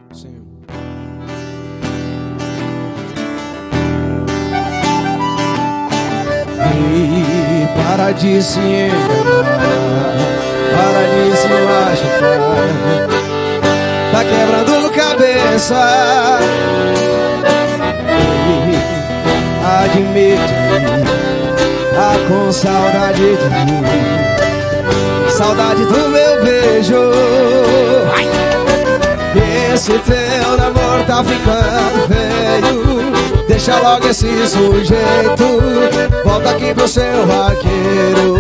Sim. E para de se enganar, para de se machucar, tá quebrando cabeça. E admite, tá com saudade de mim, saudade do meu beijo. Esse teu namoro tá ficando feio, deixa logo esse sujeito, volta aqui pro seu vaqueiro.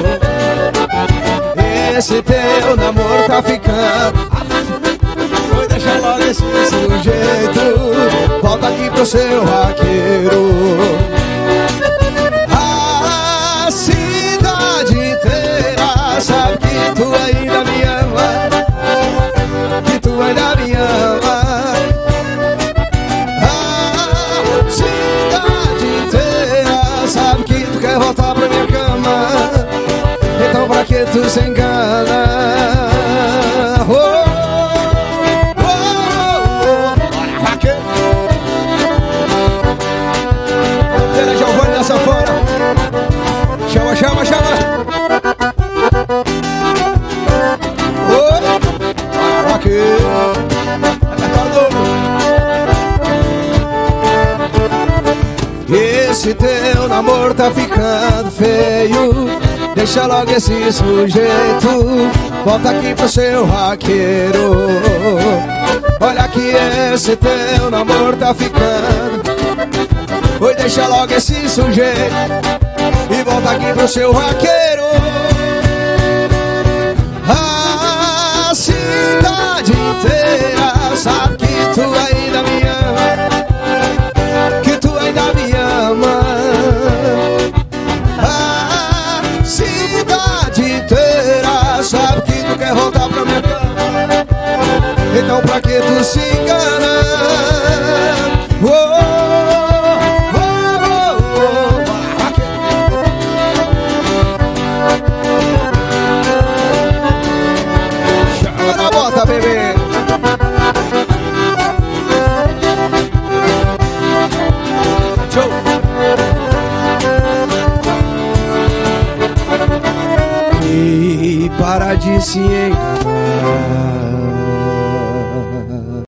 Esse teu namoro tá ficando, deixa logo esse sujeito, volta aqui pro seu vaqueiro. A cidade inteira sabe que tu ainda me ama, que tu ainda me ama. A cidade inteira sabe que tu quer voltar pra minha cama, então pra que tu se engana? Oh. Giovanni da sanfona, chama, chama, chama. Oh, aqui. Esse teu namoro tá ficando feio, deixa logo esse sujeito, volta aqui pro seu vaqueiro. Olha que esse teu namoro tá ficando, oi, deixa logo esse sujeito e volta aqui pro seu vaqueiro. A cidade inteira sabe que tu ainda me ama, que tu ainda me ama. A cidade inteira sabe que tu quer voltar pra minha cama, então pra que tu se engana? Oh. Bebê, show. E para de se enganar,